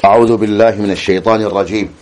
أعوذ بالله من الشيطان الرجيم.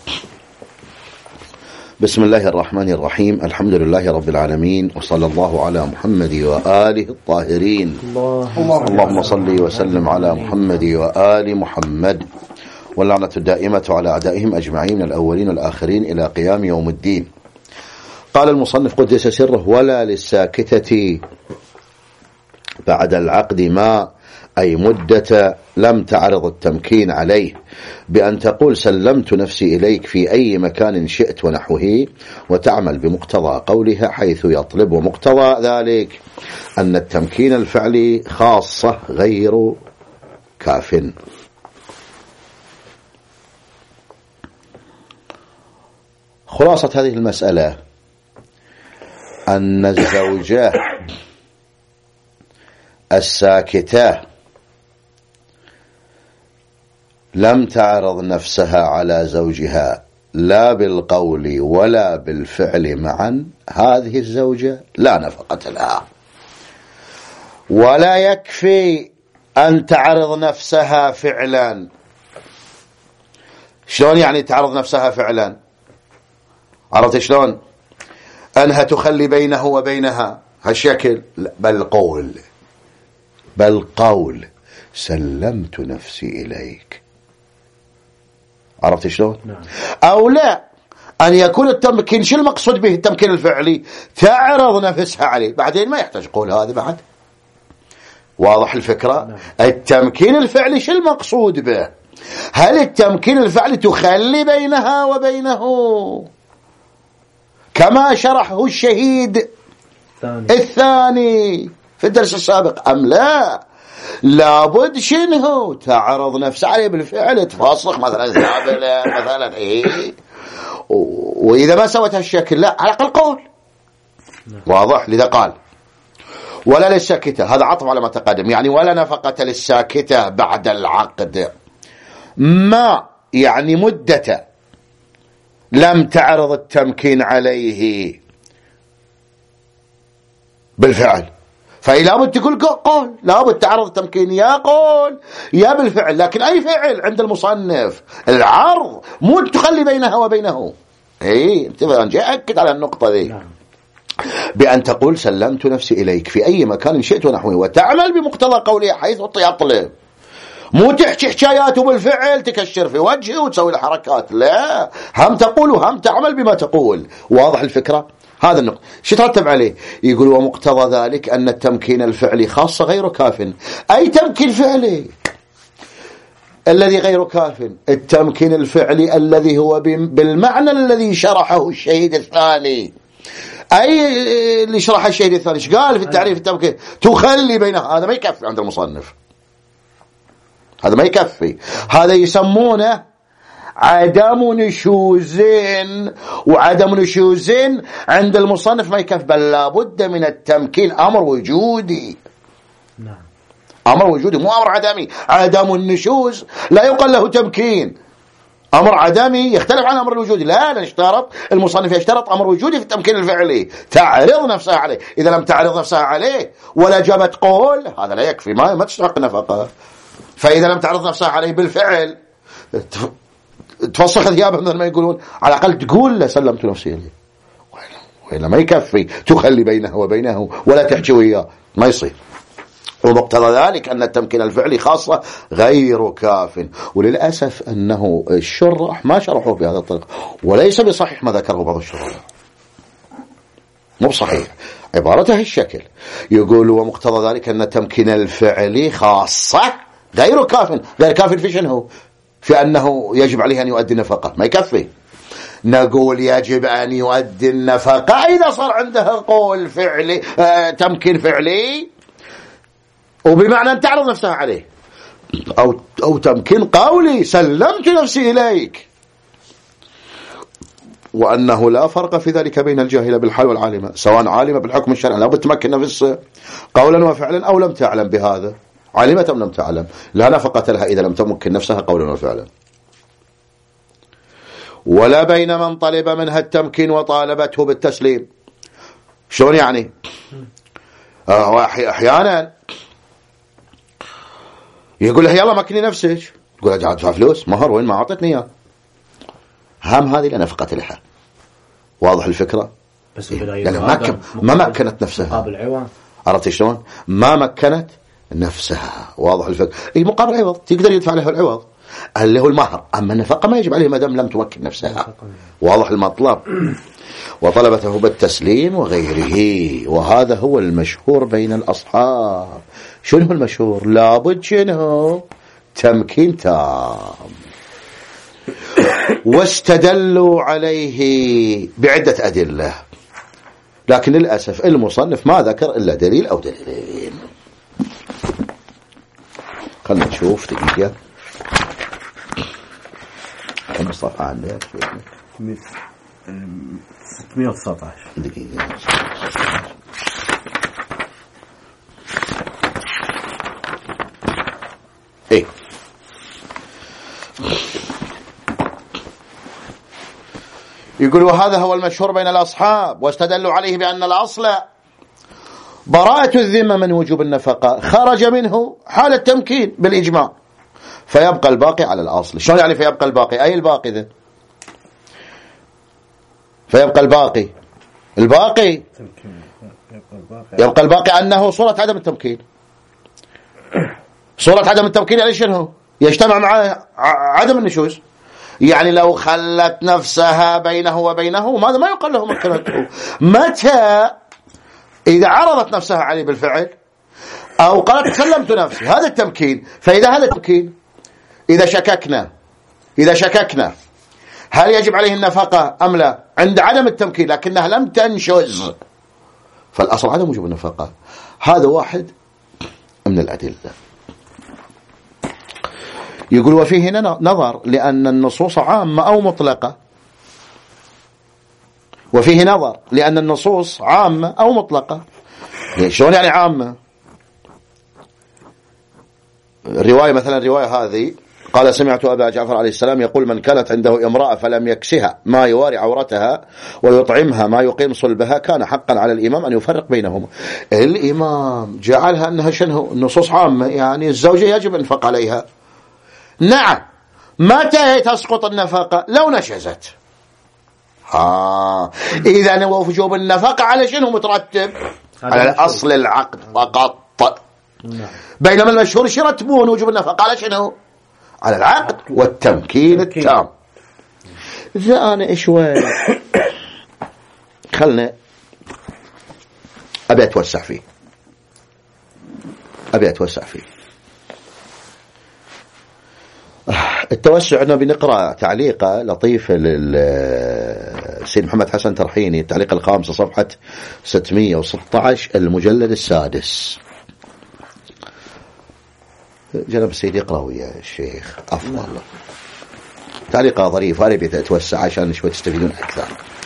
بسم الله الرحمن الرحيم. الحمد لله رب العالمين، وصلى الله على محمد وآله الطاهرين. اللهم صل وسلم على محمد وآل محمد، واللعنة الدائمة على أعدائهم أجمعين من الأولين والآخرين إلى قيام يوم الدين. قال المصنف قدس سره: ولا للساكتة بعد العقد ما أي مدة لم تعرض التمكين عليه، بأن تقول سلمت نفسي إليك في أي مكان شئت ونحوه، وتعمل بمقتضى قولها حيث يطلب. ومقتضى ذلك أن التمكين الفعلي خاصة غير كاف. خلاصة هذه المسألة أن الزوجة الساكتة لم تعرض نفسها على زوجها لا بالقول ولا بالفعل معا، هذه الزوجة لا نفقة لها. ولا يكفي أن تعرض نفسها فعلا. شلون يعني تعرض نفسها فعلا؟ عرفت شلون؟ أنها تخلي بينه وبينها هالشكل؟ بل قول سلمت نفسي إليك. عرفت شلون؟ نعم. أو لا، أن يكون التمكين، شو المقصود به التمكين الفعلي؟ تعرض نفسها عليه، بعدين ما يحتاج قول هذا بعد. واضح الفكرة؟ نعم. التمكين الفعلي شو المقصود به؟ هل التمكين الفعلي تخلي بينها وبينه كما شرحه الشهيد الثاني في الدرس السابق، أم لا؟ لابد شنو؟ تعرض نفسه عليه بالفعل، تفاصخ مثلا زابلة مثلا وإذا ما سوت هالشكل لا، على الأقل قول. واضح؟ لذا قال ولا للساكتة، هذا عطف على ما تقدم، يعني ولا نفقة للساكتة بعد العقد ما يعني مدة لم تعرض التمكين عليه بالفعل. فلابد تقول قول، لابد تعرض التمكين يا قول يا بالفعل، لكن أي فعل عند المصنف العرض، مو تخلي بينها وبينه. انتبه، جاء أكد على النقطة ذي. بأن تقول سلمت نفسي إليك في أي مكان شئت ونحوه، وتعمل بمقتضى قولها حيث يطلب. مو تحكي حكايات وبالفعل تكشر في وجهه وتسوي الحركات، لا، هم تقول وهم تعمل بما تقول. واضح الفكرة؟ هذا النقطة. شو ترتب عليه؟ يقول ومقتضى ذلك أن التمكين الفعلي خاصة غير كاف. أي تمكين فعلي الذي غير كاف؟ التمكين الفعلي الذي هو بالمعنى الذي شرحه الشهيد الثاني. أي اللي شرح الشهيد الثاني ايش قال في التعريف التمكين؟ تخلي بينها. هذا ما يكفي عند المصنف، هذا ما يكفي. هذا يسمونه عدم نشوزين، وعدم نشوزين عند المصنف ما يكفي، بل لابد من التمكين، أمر وجودي. نعم. أمر وجودي مو أمر عدمي. عدم النشوز لا يقال له تمكين، أمر عدمي يختلف عن أمر الوجودي. لا نشترط، المصنف يشترط أمر وجودي في التمكين الفعلي، تعرض نفسها عليه. إذا لم تعرض نفسها عليه ولا جابت قول، هذا لا يكفي، ما تستحق نفقة. فإذا لم تعرض نفسها عليه بالفعل تفسخ ثيابه مثل ما يقولون، على الأقل تقول له سلمت نفسي إليه، وإلا ما يكفي تخلي بينه وبينه ولا تحكي وياه، ما يصير. ومقتضى ذلك أن التمكين الفعلي خاصة غير كاف. وللأسف أنه الشرح ما شرحوا بهذا الطريق، وليس بصحيح ما ذكره بعض الشرح، مو بصحيح. عبارته الشكل، يقول ومقتضى ذلك أن التمكين الفعلي خاصة غير كاف. غير كاف في شنو؟ في أنه يجب عليه أن يؤدي النفقة، ما يكفي. نقول يجب أن يؤدي النفقة إذا صار عنده قول فعلي، تمكين فعلي، وبمعنى أن تعرض نفسها عليه، أو تمكين قولي سلمت نفسي إليك، وأنه لا فرق في ذلك بين الجاهلة بالحال والعالمة، سواء عالمة بالحكم الشرعي لابد تمكن نفسها قولا وفعلا أو لم تعلم بهذا، علمت أم لم تعلم، لا نفقة لها إذا لم تمكن نفسها قولا وفعلا. ولا بين من طلب منها التمكين وطالبته بالتسليم. شلون يعني؟ أحيانا يقول له يلا مكني نفسك، تقول أجي أدفع فلوس مهر وين ما أعطتني إياه، هم هذه لنفقة لها. واضح الفكرة؟ بس لأنه ما مكنت نفسها مقابل عوض. عرفت شلون؟ ما مكنت نفسها. واضح الفكرة؟ إيه مقابل عوض تقدر يدفع له العوض اللي هو المهر، أما النفقة ما يجب عليه ما دام لم تمكن نفسها. واضح المطلب؟ وطلبته بالتسليم وغيره، وهذا هو المشهور بين الأصحاب. شنو هو المشهور؟ لابد شنو؟ تمكين تام. واستدلوا عليه بعدة أدلة، لكن للأسف المصنف ما ذكر إلا دليل أو دليلين. خلنا نشوف دقيقة كم الصفحة عندك؟ 619 دقيقة. ايه يقول وهذا هو المشهور بين الأصحاب، واستدلوا عليه بأن الأصل براءة الذمة من وجوب النفقة، خرج منه حال التمكين بالإجماع، فيبقى الباقي على الأصل. شلون يعني فيبقى الباقي؟ أي الباقي ذا؟ فيبقى الباقي يبقى الباقي أنه صورة عدم التمكين. صورة عدم التمكين يعني شنو؟ يجتمع مع عدم النشوز. يعني لو خلت نفسها بينه وبينه ماذا ما يقال له مكنته. متى؟ إذا عرضت نفسها عليه بالفعل أو قالت سلمت نفسي، هذا التمكين. فإذا هذا التمكين إذا شككنا هل يجب عليه النفقة أم لا عند عدم التمكين لكنها لم تنشز، فالأصل عدم وجوب النفقة. هذا واحد من الأدلة. يقول وفيه نظر لأن النصوص عامة أو مطلقة. وفيه نظر لأن النصوص عامة أو مطلقة. شلون يعني عامة؟ الرواية مثلا الرواية هذه قال سمعت أبا جعفر عليه السلام يقول من كانت عنده امرأة فلم يكسها ما يواري عورتها ويطعمها ما يقيم صلبها كان حقا على الإمام أن يفرق بينهما. الإمام جعلها أنها شنو؟ النصوص عامة، يعني الزوجة يجب أنفق عليها. نعم. متى تسقط النفقة؟ لو نشزت. إذا وجوب النفقة على شنو مترتب؟ على الأصل العقد فقط. بينما المشهور يرتبون وجوب النفقة على شنو؟ على العقد والتمكين التام. إذا أنا شوي خلنا أبي أتوسع فيه. التوسع أنه بنقرأ تعليقة لطيفة للسيد محمد حسن ترحيني، التعليق الخامس صفحة 616 المجلد السادس. جنب السيد يقرأ ويا الشيخ أفضل. تعليقة ظريفة أنا بيتوسع عشان شوي تستفيدون أكثر.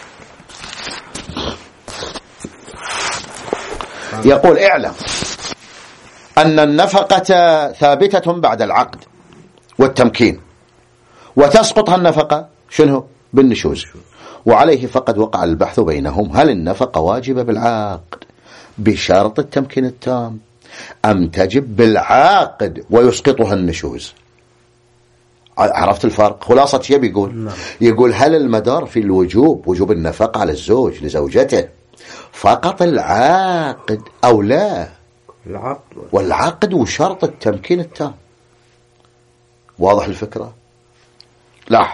يقول اعلم أن النفقة ثابتة بعد العقد والتمكين، وتسقطها النفقة شنو؟ بالنشوز، وعليه فقد وقع البحث بينهم هل النفقة واجبة بالعقد بشرط التمكين التام أم تجب بالعقد ويسقطها النشوز. عرفت الفرق؟ خلاصة شيء بيقول يقول هل المدار في الوجوب وجوب النفقة على الزوج لزوجته فقط العقد أو لا والعقد وشرط التمكين التام. واضح الفكرة؟ لا.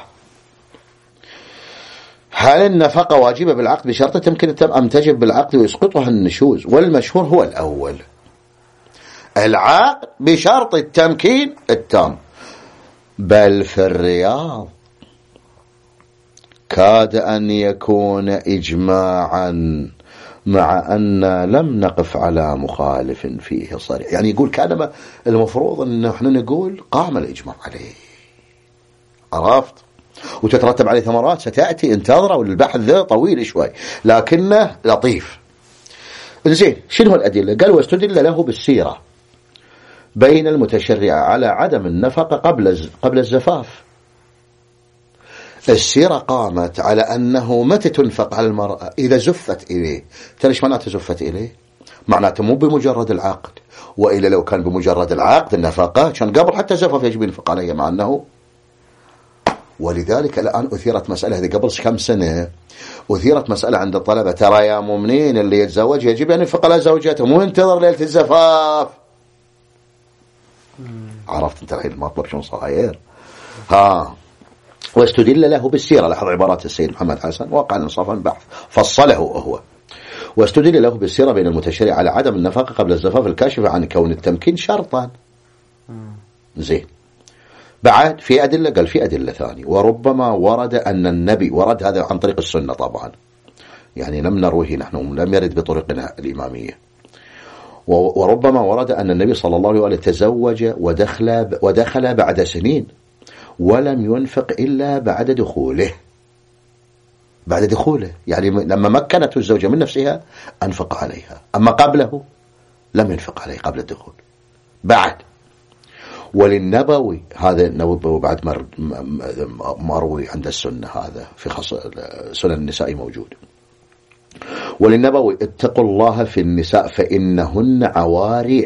هل النفقة واجبة بالعقد بشرط التمكين التام أم تجب بالعقد ويسقطها النشوز؟ والمشهور هو الأول، العقد بشرط التمكين التام. بل في الرياض كاد أن يكون إجماعا مع أن لم نقف على مخالف فيه صريح. يعني يقول كان المفروض أن احنا نقول قام الإجماع عليه، عرفت؟ وتترتب عليه ثمرات ستأتي، انتظروا، والبحث ذا طويل شوي لكنه لطيف. زين، شنو الأدلة؟ قال واستدل له بالسيرة بين المتشرعة على عدم النفقة قبل الزفاف. السيرة قامت على أنه متى تنفق على المرأة؟ إذا زفت إليه. ترى ايش معناته زفت إليه؟ معناته مو بمجرد العقد، وإلا لو كان بمجرد العقد النفقة كان قبل حتى زفاف يجب ينفق عليه، مع أنه. ولذلك الآن أثيرت مسألة، هذه قبل كم سنة أثيرت مسألة عند الطلبة، ترى يا مؤمنين اللي يتزوج يجب أن ينفق على زوجته، مو ينتظر ليلة الزفاف. عرفت انت الحين المطلب شنو صاير؟ واستدل له بالسيرة، لاحظ عبارات السيد محمد حسن واقع الانصاف البحث فصله هو، واستدل له بالسيرة بين المتشرع على عدم النفقة قبل الزفاف الكاشفة عن كون التمكين شرطا. زين، بعد في أدلة، قال في أدلة ثانية، وربما ورد أن النبي، ورد هذا عن طريق السنة طبعا، يعني لم نروه نحن، لم يرد بطريقنا الإمامية. وربما ورد أن النبي صلى الله عليه وسلم تزوج ودخل بعد سنين ولم ينفق إلا بعد دخوله. بعد دخوله يعني لما مكنته الزوجة من نفسها أنفق عليها، أما قبله لم ينفق عليه قبل الدخول. بعد وللنبوي، هذا النبوي بعد مروي عند السنة، هذا في سنن النساء موجود. وللنبوي اتقوا الله في النساء فإنهن عواري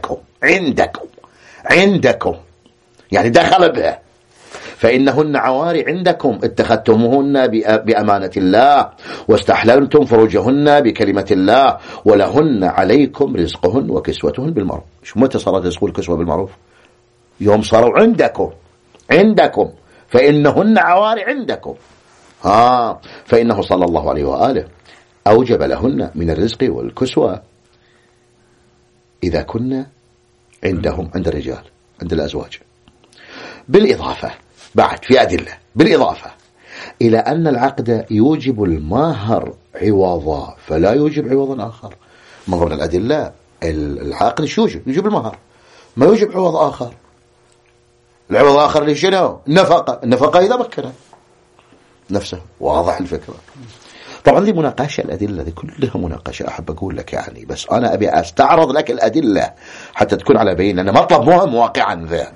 عندكم يعني دخل بها، فإنهن عواري عندكم اتخذتموهن بأمانة الله واستحللتم فروجهن بكلمة الله ولهن عليكم رزقهن وكسوتهن بالمعروف. شو متى صارت رزق والكسوة بالمعروف؟ يوم صاروا عندكم فإنهن عواري عندكم. فإنه صلى الله عليه وآله أوجب لهن من الرزق والكسوة إذا كنا عندهم، عند الرجال، عند الأزواج. بالإضافة بعد في أدلة، بالإضافة إلى أن العقد يوجب المهر عوضا فلا يوجب عوضا آخر. من ضمن الأدلة العقد يوجب المهر، ما يوجب عوض آخر. العوض الآخر اللي شنو؟ النفقة إذا مكنها نفسه. واضح الفكرة؟ طبعا دي مناقشة، الأدلة دي كلها مناقشة، أحب أقول لك يعني، بس أنا أبي أستعرض لك الأدلة حتى تكون على بين، لأن مطلب مهم واقعا ذا.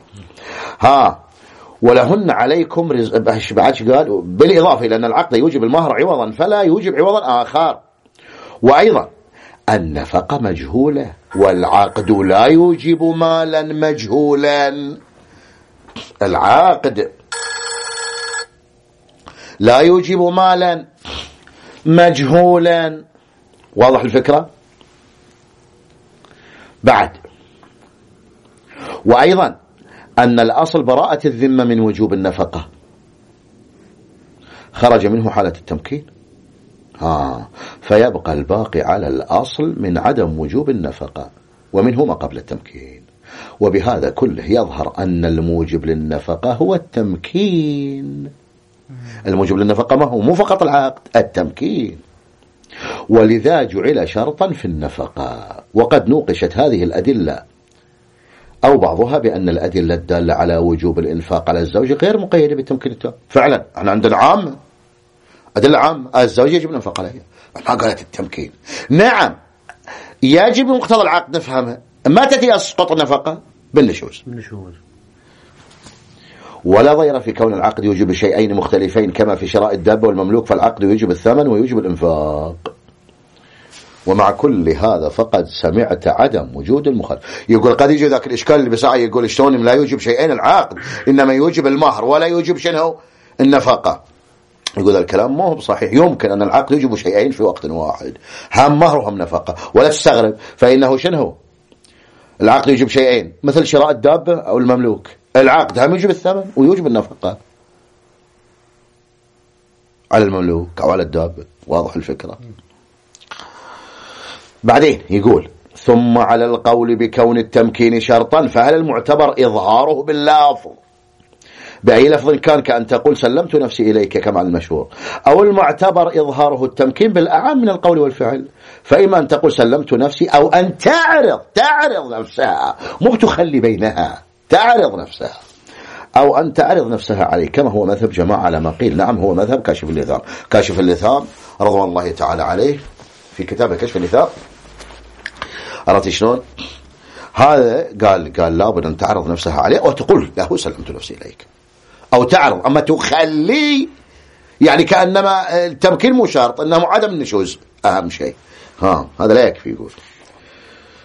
ولهن عليكم رزق. بعد قال بالإضافة إلى أن العقد يوجب المهر عوضا فلا يوجب عوضا آخر. وأيضا النفقة مجهولة والعقد لا يوجب مالا مجهولا. العقد لا يوجب مالا مجهولا. واضح الفكرة؟ بعد وأيضا أن الأصل براءة الذمة من وجوب النفقة، خرج منه حالة التمكين، فيبقى الباقي على الأصل من عدم وجوب النفقة ومنه ما قبل التمكين. وبهذا كله يظهر أن الموجب للنفقة هو التمكين. الموجب للنفقة ما هو؟ مو فقط العقد، التمكين. ولذا جعل شرطا في النفقة. وقد نوقشت هذه الأدلة أو بعضها بأن الأدلة الدالة على وجوب الإنفاق على الزوج غير مقيدة بالتمكين التام. فعلا احنا عندنا عامة، أدلة عامة، الزوج يجب الإنفاق عليها، ما قالت التمكين. نعم يجب مقتضى العقد نفهمها، ما تأتي أسقط النفقة بالنشوز. ولا ضير في كون العقد يوجب شيئين مختلفين كما في شراء الدابة والمملوك، فالعقد يوجب الثمن ويوجب الإنفاق. ومع كل هذا فقد سمعت عدم وجود المخالف. يقول قد يجي ذاك الإشكال اللي بساعي، يقول شلون لا يوجب شيئين العقد، إنما يوجب المهر ولا يوجب شنو؟ النفقة. يقول الكلام مو هو صحيح. يمكن أن العقد يوجب شيئين في وقت واحد، هم مهر وهم نفقة، ولا تستغرب، فإنه شنو؟ العقد يوجب شيئين مثل شراء الدابة أو المملوك، العقد هم يوجب الثمن ويوجب النفقة على المملوك أو على الدابة. واضح الفكرة؟ بعدين يقول ثم على القول بكون التمكين شرطا فهل المعتبر إظهاره باللفظ بأي لفظ كان، كأن تقول سلمت نفسي إليك كما المشهور، أو المعتبر إظهاره التمكين بالأعم من القول والفعل، فإما أن تقول سلمت نفسي أو أن تعرض نفسها، مو تخلي بينها، تعرض نفسها، أو أن تعرض نفسها عليه كما هو مذهب جماعة على ما قيل. نعم هو مذهب كاشف اللثام رضوان الله تعالى عليه في كتابه كشف اللثام. عرفت شلون؟ هذا قال لابد أن تعرض نفسها عليه وتقول له سلمت نفسي إليك، أو تعرض. أما تخلي يعني كأنما التمكين مو شرط، إنه عدم النشوز أهم شيء. هذا لا يكفي. يقول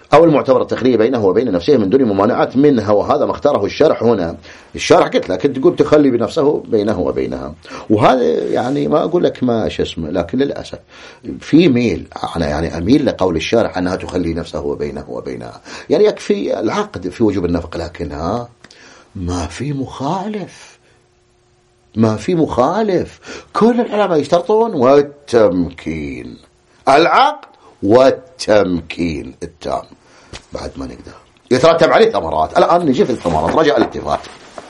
أو المعتبر التخلية بينه وبين نفسه من دون ممانعات منها، وهذا ما اختاره الشرح هنا. الشرح قلت لك تقول تخلي بنفسه بينه وبينها، وهذا يعني ما أقول لك ما اسمه، لكن للأسف في ميل، أنا يعني أميل لقول الشرح أنها تخلي نفسه وبينه وبينها، يعني يكفي العقد في وجوب النفقة، لكنها ما في مخالف، ما في مخالف. كل العلماء يشترطون والتمكين، العقد والتمكين التام، بعد ما نقدر يترتب عليه ثمرات. الآن نجي في الثمرات، رجع الاتفاق.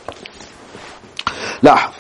لاحظ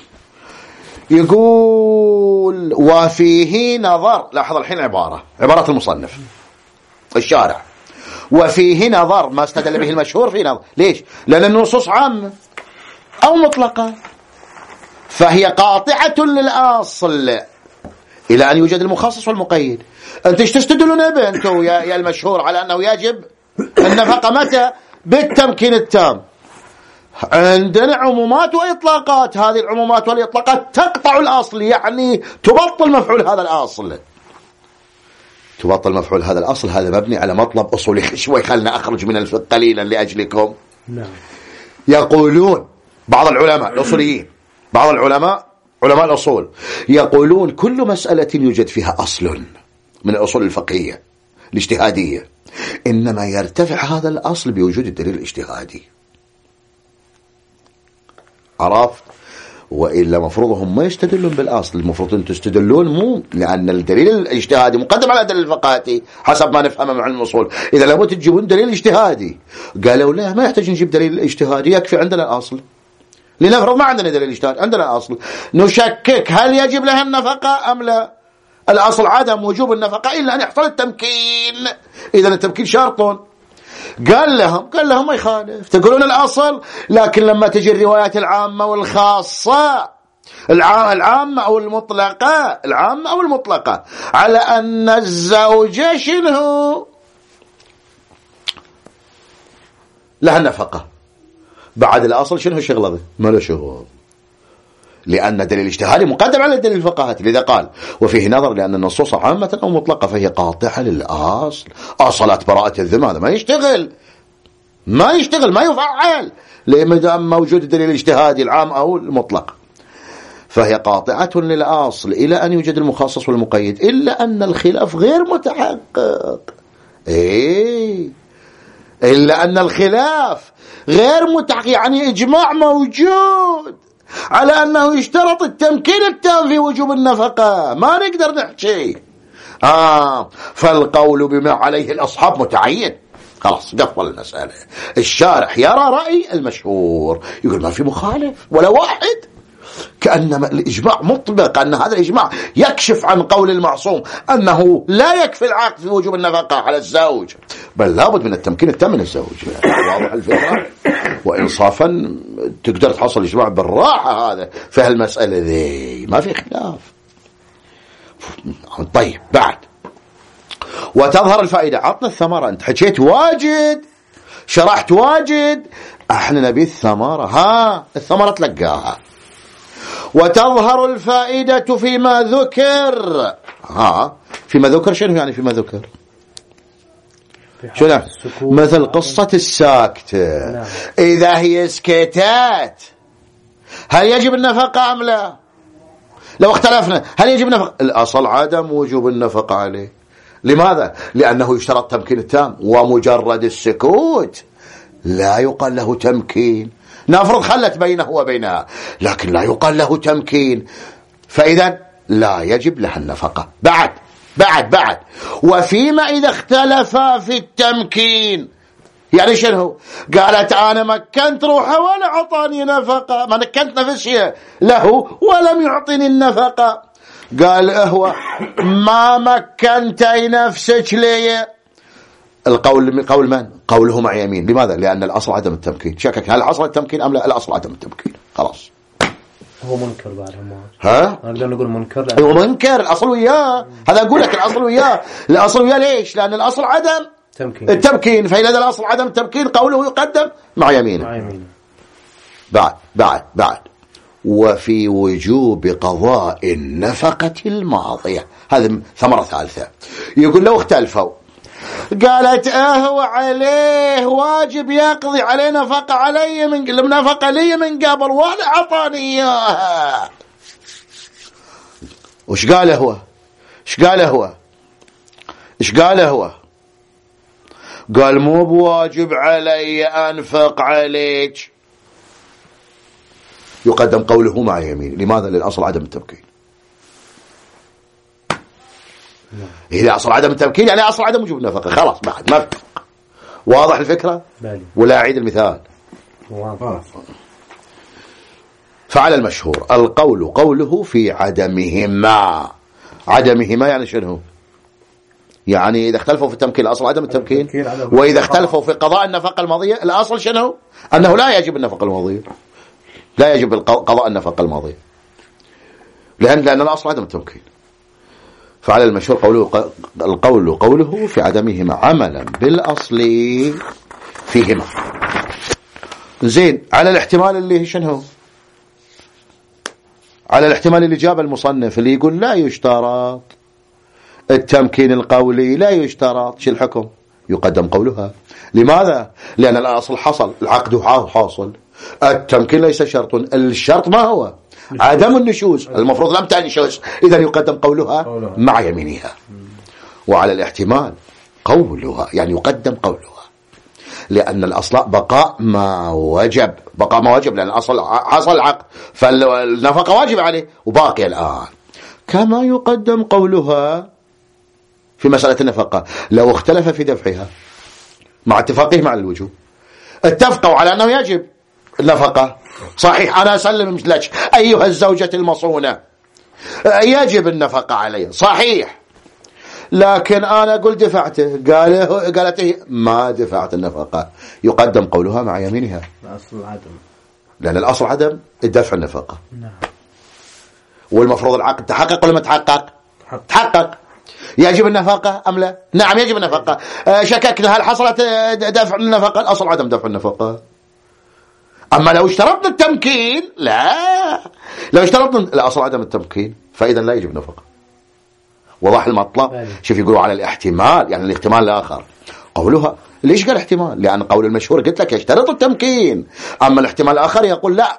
يقول وفيه نظر، لاحظ الحين عبارة المصنف الشارع، وفيه نظر، ما استدل به المشهور في نظر. ليش؟ لأن النصوص عامة أو مطلقة، فهي قاطعة للأصل إلى أن يوجد المخصص والمقيد. أنت ايش تستدلون به أنتم يا المشهور على أنه يجب النفقة متى؟ بالتمكين التام. عندنا عمومات وإطلاقات، هذه العمومات والإطلاقات تقطع الأصل، يعني تبطل مفعول هذا الأصل، تبطل مفعول هذا الأصل. هذا مبني على مطلب أصولي. شوي خلنا أخرج من الفقه قليلا لأجلكم. يقولون بعض العلماء الأصوليين، بعض العلماء علماء الأصول يقولون كل مسألة يوجد فيها أصل من الأصول الفقهية الاجتهادية إنما يرتفع هذا الأصل بوجود الدليل الاجتهادي. عرفت؟ وإلا مفروضهم ما يستدلون بالأصل، المفروض أن تستدلون مو، لأن الدليل الاجتهادي مقدم على الدليل الفقهي حسب ما نفهمه مع الأصول. إذا لابد تجيبون دليل اجتهادي، قالوا لا ما يحتاج نجيب دليل اجتهادي، يكفي عندنا الأصل. لنفرض ما عندنا دليل اجتهادي، عندنا الأصل، نشكك هل يجب لها النفقة أم لا. الأصل عدم وجوب النفقة إلا أن يحصل التمكين، إذا التمكين شرط. قال لهم ما يخالف، تقولون الأصل، لكن لما تجي الروايات العامة والخاصة، العامة أو المطلقة، العامة أو المطلقة، على أن الزوجة شنو لها النفقة، بعد الأصل شنو الشغلة ذي؟ ما له شغل، لأن دليل اجتهادي مقدم على الدليل الفقهي. لذا قال وفيه نظر لأن النصوص عامة أو مطلقة فهي قاطعة للأصل. أصلت براءة الذمة، هذا ما يشتغل ما يفعل، لأن موجود الدليل الاجتهادي العام أو المطلق، فهي قاطعة للأصل إلى أن يوجد المخصص والمقيد، إلا أن الخلاف غير متحقق. إلا أن الخلاف غير متحقق، يعني إجماع موجود على أنه يشترط التمكين التام في وجوب النفقة، ما نقدر نحكي. فالقول بما عليه الأصحاب متعين، خلاص قفل المسألة. الشارح يرى رأي المشهور، يقول ما في مخالف ولا واحد، كأن الإجماع مطبق، أن هذا الإجماع يكشف عن قول المعصوم أنه لا يكفي العقد في وجوب النفقة على الزوج، بل لابد من التمكين التام من الزوج. واضح الفكرة؟ وإنصافا تقدر تحصل إجماع بالراحة هذا في هالمسألة ذي، ما في خلاف. طيب بعد وتظهر الفائدة، عطنا الثمرة. أنت حكيت واجد، شرحت واجد، احنا نبي الثمرة. الثمرة تلقاها. وتظهر الفائدة فيما ذكر. فيما ذكر شنو يعني فيما ذكر؟ شنو؟ مثل قصة الساكتة. إذا هي سكتات هل يجب النفقة أم لا؟ لو اختلفنا هل يجب النفقة؟ الأصل عدم وجوب النفقة عليه. لماذا؟ لأنه يشترط تمكين التام، ومجرد السكوت لا يقال له تمكين. نفرض خلت بينه وبينها، لكن لا يقال له تمكين، فإذا لا يجب لها النفقة. بعد وفيما إذا اختلفا في التمكين، يعني شنو؟ قالت أنا مكنت روحه ولا أعطاني نفقة، ما مكنت نفسي له ولم يعطيني النفقة. قال هو ما مكنتي نفسك لي. القول قول من؟ قوله مع يمين. لماذا؟ لأن الأصل عدم التمكين. شكك هل الأصل التمكين أم لا؟ الأصل عدم التمكين. خلاص هو منكر بعد ما نقدر نقول منكر. هو منكر، الأصل وياه. هذا أقول لك الأصل وياه. الأصل وياه ليش؟ لأن الأصل عدم التمكين، فإذا الأصل عدم التمكين قوله يقدم مع يمينه. بعد وفي وجوب قضاء النفقة الماضية. هذه ثمرة ثالثة. يقول لو اختلفوا قالت هو عليه واجب يقضي عليه نفقة علي من نفقة لي من قبل ولا عطاني إياها. وش قال هو؟ قال مو بواجب علي أنفق عليك. يقدم قوله مع يمين. لماذا؟ للأصل عدم التمكين. إذا أصل عدم التمكين يعني أصل عدم وجوب النفقة، خلاص بعد ما اتفق. واضح الفكرة؟ ولا أعيد المثال؟ واضح. فعلى المشهور القول قوله في عدمهما يعني شنو؟ يعني إذا اختلفوا في التمكين الأصل عدم التمكين، وإذا اختلفوا في قضاء النفقة الماضية الأصل شنو؟ أنه لا يجب النفقة الماضية، لا يجب قضاء النفقة الماضية، لأن الأصل عدم التمكين. فعلى المشهور قوله في عدمهما عملا بالأصل فيهما. زين، على الاحتمال اللي شنو؟ على الاحتمال اللي جاب المصنف اللي يقول لا يشترط التمكين القولي، لا يشترط. شو الحكم؟ يقدم قولها. لماذا؟ لأن الأصل حصل، العقد حاصل، التمكين ليس شرط. الشرط ما هو؟ عدم النشوز، المفروض لم تنشوز، إذا يقدم قولها مع يمينها. وعلى الاحتمال قولها، يعني يقدم قولها، لأن الأصل بقاء ما وجب، لأن الأصل حصل العقد فالنفقة واجب عليه وباقي الآن. كما يقدم قولها في مسألة النفقة لو اختلف في دفعها مع اتفاقه مع الوجوب. اتفقوا على أنه يجب النفقة، صحيح، أنا أسلم مثلك أيها الزوجة المصونة يجب النفقة علي، صحيح، لكن أنا أقول دفعته، قالت هي ما دفعت النفقة. يقدم قولها مع يمينها. الأصل عدم، لأن الأصل عدم الدفع النفقة. نعم. والمفروض العقد تحقق ولا ما تحقق؟ تحقق. يجب النفقة أم لا؟ نعم يجب النفقة. شككنا هل حصلت دفع النفقة؟ الأصل عدم دفع النفقة. أما لو اشترطنا التمكين، لا، لو اشترطنا الأصل عدم التمكين فإذا لا يجب نفقة. وضح المطلب. شوف يقولوا على الاحتمال، يعني الاحتمال الآخر قولها. ليش قال احتمال؟ لأن قول المشهور قلت لك يشترط التمكين، أما الاحتمال الآخر يقول لا،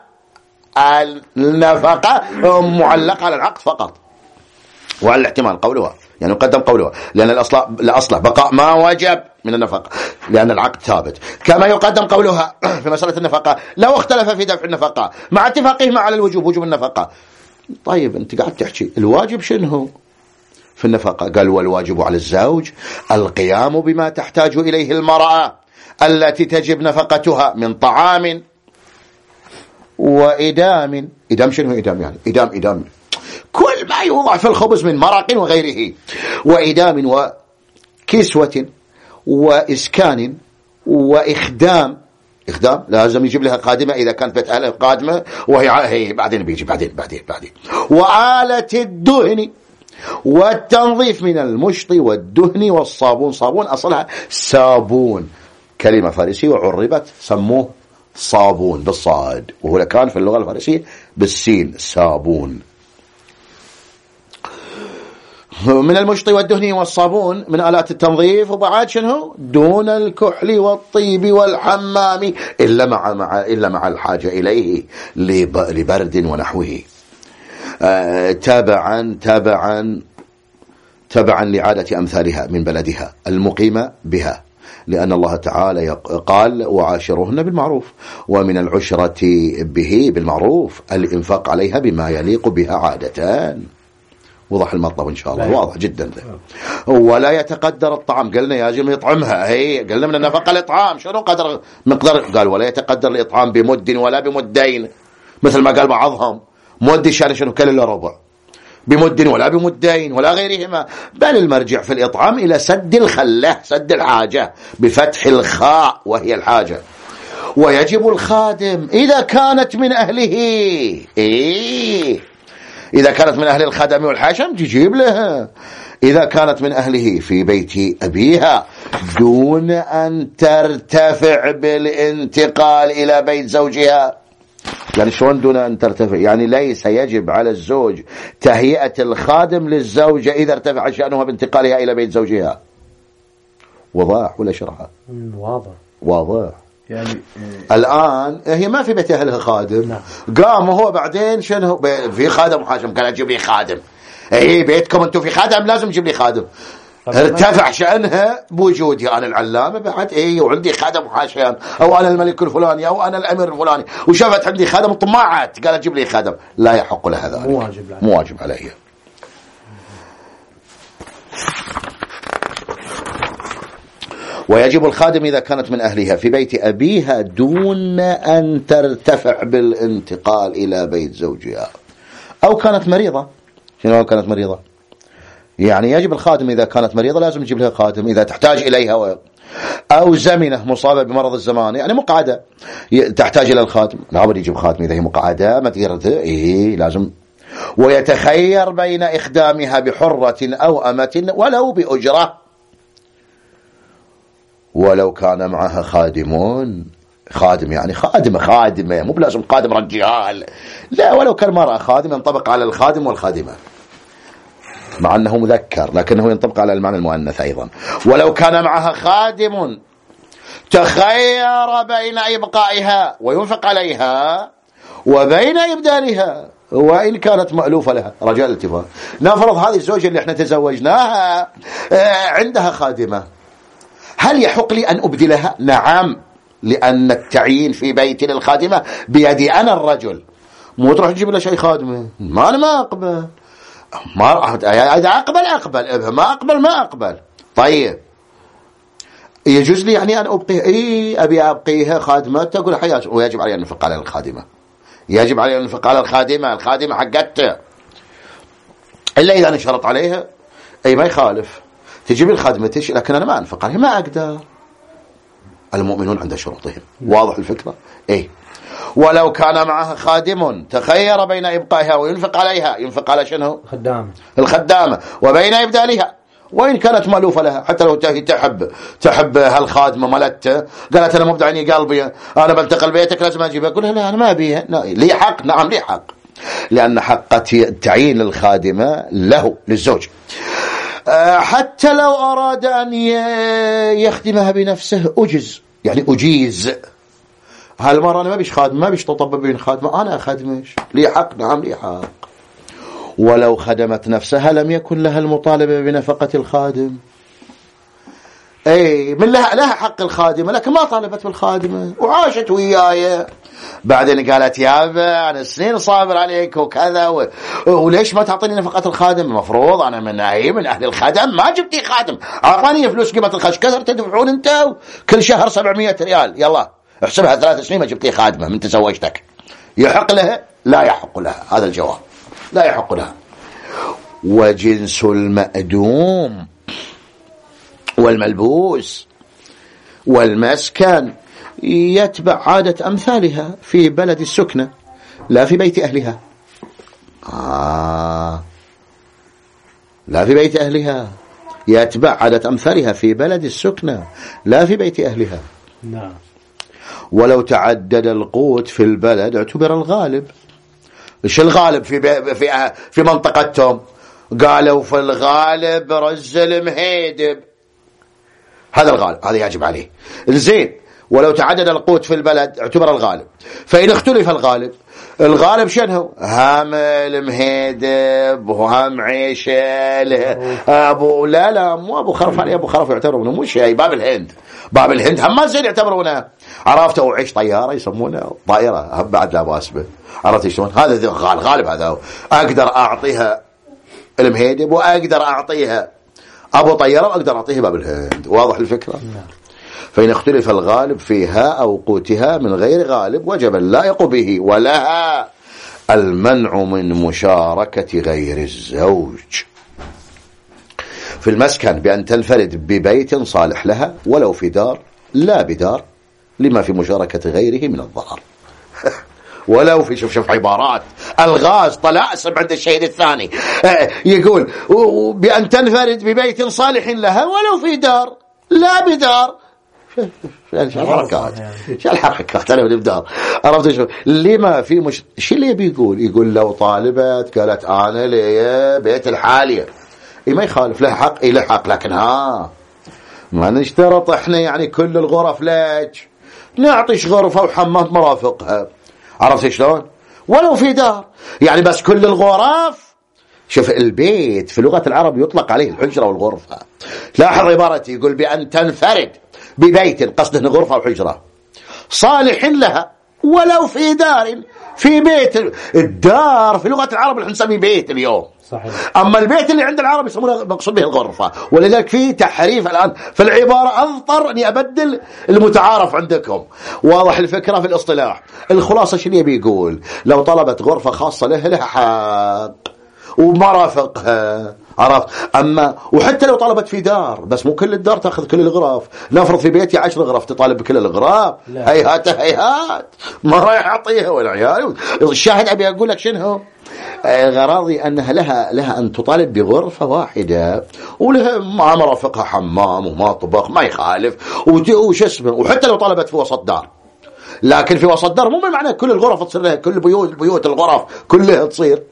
النفقة معلقة على العقد فقط. وعلى الاحتمال قولها، يعني يقدم قولها، لأن الأصل بقاء ما وجب من النفقة، لأن العقد ثابت. كما يقدم قولها في مسألة النفقة لو اختلف في دفع النفقة مع اتفاقهما على الوجوب، وجوب النفقة. طيب أنت قاعد تحكي الواجب شنو في النفقة؟ قال والواجب على الزوج القيام بما تحتاج إليه المرأة التي تجب نفقتها من طعام وإدام. إدام شنو إدام؟ يعني إدام كل ما يوضع في الخبز من مرق وغيره، وإدام وكسوة وإسكان وإخدام. لازم يجيب لها قادمة إذا كانت بيت أهلها قادمة، وهي بعدين بيجي بعدين. وآلة الدهن والتنظيف من المشط والدهن والصابون. صابون أصلها صابون، كلمة فارسية وعربت سموه صابون بالصاد، وهو كان في اللغة الفارسية بالسين صابون. من المشط والدهن والصابون من آلات التنظيف. وبعد شنو؟ دون الكحل والطيب والحمام إلا مع الحاجة إليه لبرد ونحوه. تبعا لعادة أمثالها من بلدها المقيمة بها، لأن الله تعالى قال وعاشرهن بالمعروف، ومن العشرة به بالمعروف الإنفاق عليها بما يليق بها عادة. وضح المطلب إن شاء الله، واضح جدا. ولا يتقدر الطعام، قلنا يجب يطعمها، هي قلنا من النفقة الإطعام، شنو مقدار؟ قال ولا يتقدر الإطعام بمد ولا بمدين، مثل ما قال بعضهم مد شنو كل إلا ربع، بمد ولا بمدين ولا غيرهما، بل المرجع في الإطعام إلى سد الخلة، سد الحاجة بفتح الخاء وهي الحاجة. ويجب الخادم إذا كانت من أهله، إذا كانت من أهل الخدم والحاشم تجيب لها، إذا كانت من أهله في بيت أبيها دون أن ترتفع بالانتقال إلى بيت زوجها. يعني شلون دون أن ترتفع؟ يعني ليس يجب على الزوج تهيئة الخادم للزوجة إذا ارتفع شأنها بانتقالها إلى بيت زوجها، وضاح ولا شرحه؟ واضح يعني الآن هي ما في بيت أهلها خادم. نعم. قام هو بعدين شنو في خادم وحاشم، قال أجيب لي خادم. بيتكم أنتم في خادم لازم تجيب لي خادم. ارتفع شأنها بوجودي أنا العلامة بعد وعندي خادم وحاشم، أو أنا الملك الفلاني أو أنا الأمير الفلاني، وشافت عندي خادم طماعت قال أجيب لي خادم. لا يحق لها ذلك، مو واجب عليها. ويجب الخادم إذا كانت من أهلها في بيت أبيها دون أن ترتفع بالانتقال إلى بيت زوجها، أو كانت مريضة. شنو كانت مريضة؟ يعني يجب الخادم إذا كانت مريضة لازم نجيب لها خادم إذا تحتاج إليها، أو زمنة مصابة بمرض الزمان، يعني مقعدة تحتاج إلى الخادم، لابد يجيب خادم. إذا هي مقعدة ما تقدر لازم. ويتخير بين إخدامها بحرة أو أمة ولو بأجرة، ولو كان معها خادم يعني خادمة مو بلازم خادم رجال، لا، ولو كان مرأة خادم ينطبق على الخادم والخادمة، مع أنه مذكر لكنه ينطبق على المعنى المؤنث أيضا. ولو كان معها خادم تخير بين إبقائها وينفق عليها وبين إبدالها وإن كانت مألوفة لها. رجاء الاتفاق، نفرض هذه الزوجة اللي احنا تزوجناها عندها خادمة، هل يحق لي أن أبدلها؟ نعم، لأن التعيين في بيت للخادمة بيدي أنا الرجل، مو تروح تجيب لها شيء خادمة. ما أقبل، إذا أقبل، ما أقبل. طيب يجوز لي يعني أن أبقيه؟ أبي أبقيها خادمة، تقول حياته، ويجب علي أن نفق على الخادمة، يجب علي أن نفق على الخادمة حقته، إلا إذا نشرط عليها ما يخالف تجيب الخادمة لكن أنا ما أنفق عليها، ما أقدر. المؤمنون عند شروطهم. واضح الفكرة؟ ولو كان معها خادم تخير بين إبقائها وينفق عليها، ينفق على شنو؟ الخدامة، وبين إبدالها وإن كانت مألوفة لها. حتى لو تحب هالخادمة ملته، قالت أنا مبدعني قلبي أنا بنتقل بيتك لازم أجيبها، أقول لها لا أنا ما أبيها. لي حق، نعم لي حق، لأن حق تعيين الخادمة له للزوج. حتى لو أراد أن يخدمها بنفسه أجيز. هالمرة أنا ما بيش خادم، ما بيش تطبب بين خادمة، أنا أخدمش، لي حق، نعم لي حق. ولو خدمت نفسها لم يكن لها المطالبة بنفقة الخادم. من لها حق الخادمة، لكن ما طالبت بالخادمة وعاشت وياي. بعدين قالت يابا أنا سنين صابر عليك وكذا وليش ما تعطيني نفقة الخادم؟ المفروض أنا من أهل الخدم، ما جبتي خادم، أعطاني فلوس قيمة الخش كثر تدفعون أنت كل شهر 700 ريال، يلا احسبها 3 سنين ما جبتي خادمة من تزوجتك. يحق لها؟ لا يحق لها، هذا الجواب، لا يحق لها. وجنس المأدوم والملبوس والمسكن يتبع عادة أمثالها في بلد السكنة لا في بيت أهلها. لا في بيت أهلها، يتبع عادة أمثالها في بلد السكنة لا في بيت أهلها. نعم. ولو تعدد القوت في البلد اعتبر الغالب. إيش الغالب في منطقتهم؟ قالوا في الغالب رز المهيدب، هذا الغالب، هذا يجب عليه. زين، ولو تعدد القوت في البلد اعتبر الغالب. فإن اختلف الغالب شنو؟ هم المهيدب وهم عيشه أبو لا مو أبو خرف، عليه أبو خرف يعتبرونه مو شيء. باب الهند هم ما زين يعتبرونه. عرفته؟ وعيش طيارة يسمونه طائرة، هم بعد لا باس به. عرفت شلون؟ هذا غالب، هذا أقدر أعطيها المهيدب وأقدر أعطيها أبو طيارة وأقدر أعطيها باب الهند. واضح الفكرة؟ فإن اختلف الغالب فيها أو قوتها من غير غالب وجب اللائق به، ولها المنع من مشاركة غير الزوج في المسكن بأن تنفرد ببيت صالح لها ولو في دار لا بدار، لما في مشاركة غيره من الضرر. ولو في شوف عبارات الغاز طلاسم عند الشهيد الثاني، يقول بأن تنفرد ببيت صالح لها ولو في دار لا بدار. شو الحركة اختلف بدار. عرفت شو لما في شو اللي يقول لو طالبت قالت أنا لي بيت الحالية، ما يخالف، له حق، له حق، لكن ما نشترط احنا يعني كل الغرف ليش، نعطيش غرفة وحمام مرافقها، عرفت شلون؟ ولو في دار يعني، بس كل الغرف. شوف البيت في لغة العرب يطلق عليه الحجرة والغرفة. لاحظ عبارتي، يقول بأن تنفرد ببيت، قصده غرفة وحجرة صالح لها ولو في دار، في بيت. الدار في لغة العرب اللي نسميه بيت اليوم، صحيح. أما البيت اللي عند العرب يسمونه مقصود به الغرفة، ولذلك في تحريف الآن في العبارة، أضطر أني أبدل المتعارف عندكم. واضح الفكرة في الاصطلاح. الخلاصة شنو يبي يقول؟ لو طلبت غرفة خاصة لها حق ومرافقها، عرفت؟ أما وحتى لو طلبت في دار، بس مو كل الدار تأخذ كل الغرف. نفرض في بيتي 10 غرف، تطالب بكل الغرف؟ هيهات هيهات، ما رايح أعطيها ولا عيال. الشاهد أبي أقول لك شنو غراضي، أنها لها أن تطالب بغرفة واحدة، ولها مع مرافقها حمام ومطبخ ما يخالف، وش اسمه. وحتى لو طلبت في وسط دار، لكن في وسط دار مو معناه كل الغرف تصير لها، كل بيوت الغرف كلها تصير.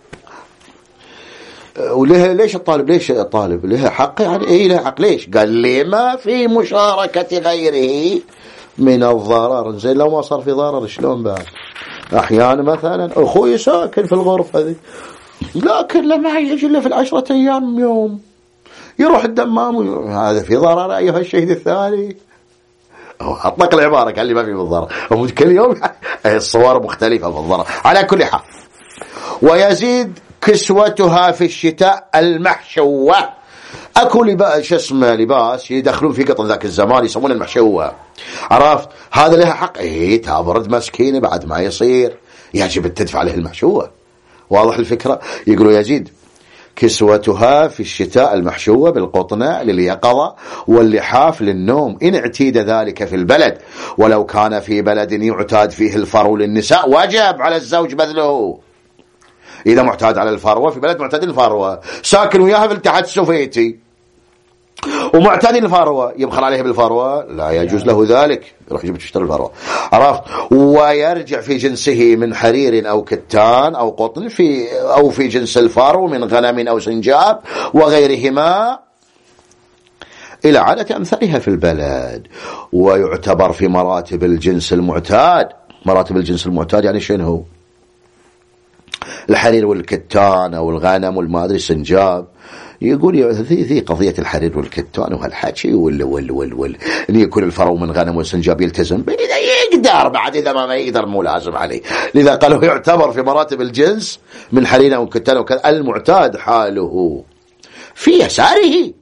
ولها ليش الطالب لها حق يعني، ايه لها حق. ليش؟ قال لي ما في مشاركة غيره من الضرر. زين لو ما صار في ضرر شلون بعد؟ احيانا مثلا اخوي ساكن في الغرفة هذه، لكن لما يجي له في 10 أيام يوم يروح الدمام، هذا في ضرر ايها الشهيد الثاني. اطلق العبارة، قال لي ما في بالضرر. كل يوم الصور مختلفة في الضرر. على كل حال، ويزيد كسوتها في الشتاء المحشوة. اكو لباس اسمه لباس يدخلون في قطن ذاك الزمان يسمونه المحشوة، عرفت؟ هذا لها حق. ايه تابرد مسكينه بعد ما يصير يجب تدفع له المحشوة. واضح الفكرة؟ يقولوا يزيد كسوتها في الشتاء المحشوة بالقطنة لليقظة واللحاف للنوم، إن اعتيد ذلك في البلد. ولو كان في بلد يعتاد فيه الفرو للنساء وجب على الزوج بذله. إذا معتاد على الفروة في بلد معتاد الفروة، ساكن وياها في الاتحاد السوفيتي ومعتاد الفروة، يبخل عليه بالفروة؟ لا يجوز له ذلك، يروح يجيب تشتري الفروة، عرفت؟ ويرجع في جنسه من حرير أو كتان أو قطن أو في جنس الفرو من غنم أو سنجاب وغيرهما إلى عادة أمثالها في البلد. ويعتبر في مراتب الجنس المعتاد. مراتب الجنس المعتاد يعني شنو هو؟ الحرير والكتان أو الغنم والمادري السنجاب. يقول ذي قضية الحرير والكتان وهالحكي وال إن يكون الفرو من غنم والسنجاب يلتزم به إذا يقدر، بعد إذا ما يقدر مو لازم عليه. لذا قالوا يعتبر في مراتب الجنس من حرير أو كتان وكذا المعتاد حاله في يساره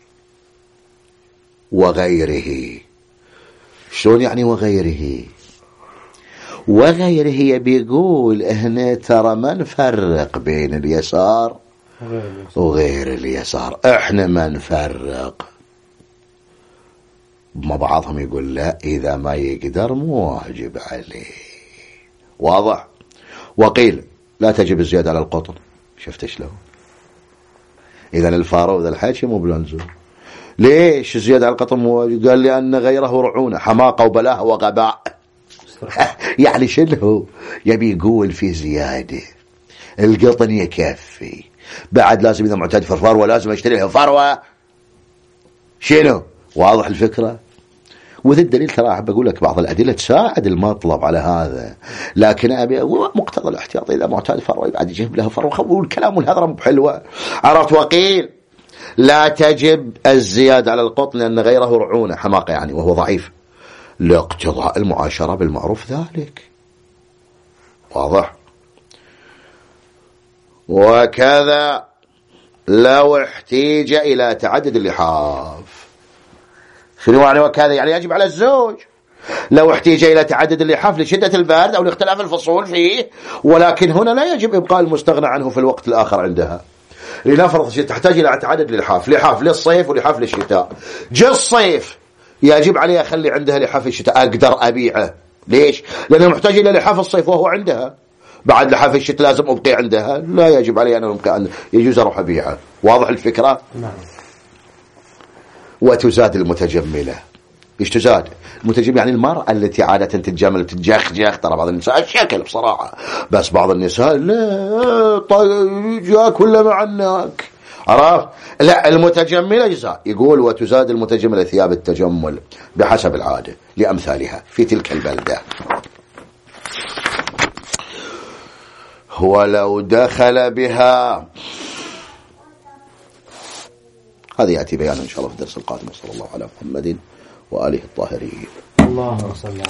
وغيره. شلون يعني وغيره؟ وغيره يبي يقول هنا ترى ما نفرق بين اليسار وغير اليسار، احنا ما نفرق. ما بعضهم يقول لا إذا ما يقدر مو واجب عليه. واضح؟ وقيل لا تجب الزيادة على القطن. شفت شلون؟ إذا الفارو ذا الحكي مو بلنزو. ليش الزيادة على القطن مو واجب؟ قال لأن غيره رعونة حماقة وبلاهة وغباء. يعني شنو يبي يقول في زيادة؟ القطن يكفي، بعد لازم إذا معتاد في الفروة لازم أشتري له فروة. شنو؟ واضح الفكرة؟ وذا الدليل ترى أحب أقول لك بعض الأدلة تساعد المطلب على هذا، لكن أبي مقتضى الاحتياط إذا معتاد فروة بعد يجيب له فروة. والكلام والهذرة مو بحلوة، عرفت؟ وقيل لا تجب الزيادة على القطن لأن غيره رعونة حماقة يعني وهو ضعيف لاقتضاء المعاشرة بالمعروف ذلك. واضح؟ وكذا لو احتيج إلى تعدد اللحاف. شنو يعني وكذا؟ يعني يجب على الزوج لو احتيج إلى تعدد اللحاف لشدة البرد أو لاختلاف الفصول فيه، ولكن هنا لا يجب إبقاء المستغنى عنه في الوقت الآخر عندها. لنفرض تحتاج إلى تعدد اللحاف، لحاف للصيف ولحاف للشتاء. جاء الصيف يجب عليه أخلي عندها لحاف الشتاء، أقدر أبيعه. ليش؟ لأنه محتاج إلى لحاف الصيف وهو عندها، بعد لحاف الشتاء لازم أبقي عندها، لا يجب علي أن أبقي عندها، يجوز أروح أبيعها. واضح الفكرة؟ نعم. وتزاد المتجملة. إيش تزاد؟ المتجملة يعني المرأة التي عادة تتجمل وتتجخجخ. ترى بعض النساء الشكل بصراحة، بس بعض النساء لا جاك ولا معناك، عرفت؟ لا المتجملة يجزاء، يقول وتزاد المتجملة ثياب التجمل بحسب العادة لأمثالها في تلك البلدة. ولو دخل بها، هذا يأتي بيان إن شاء الله في الدرس القادم. صلى الله على محمد وآله الطاهرين. اللهم صل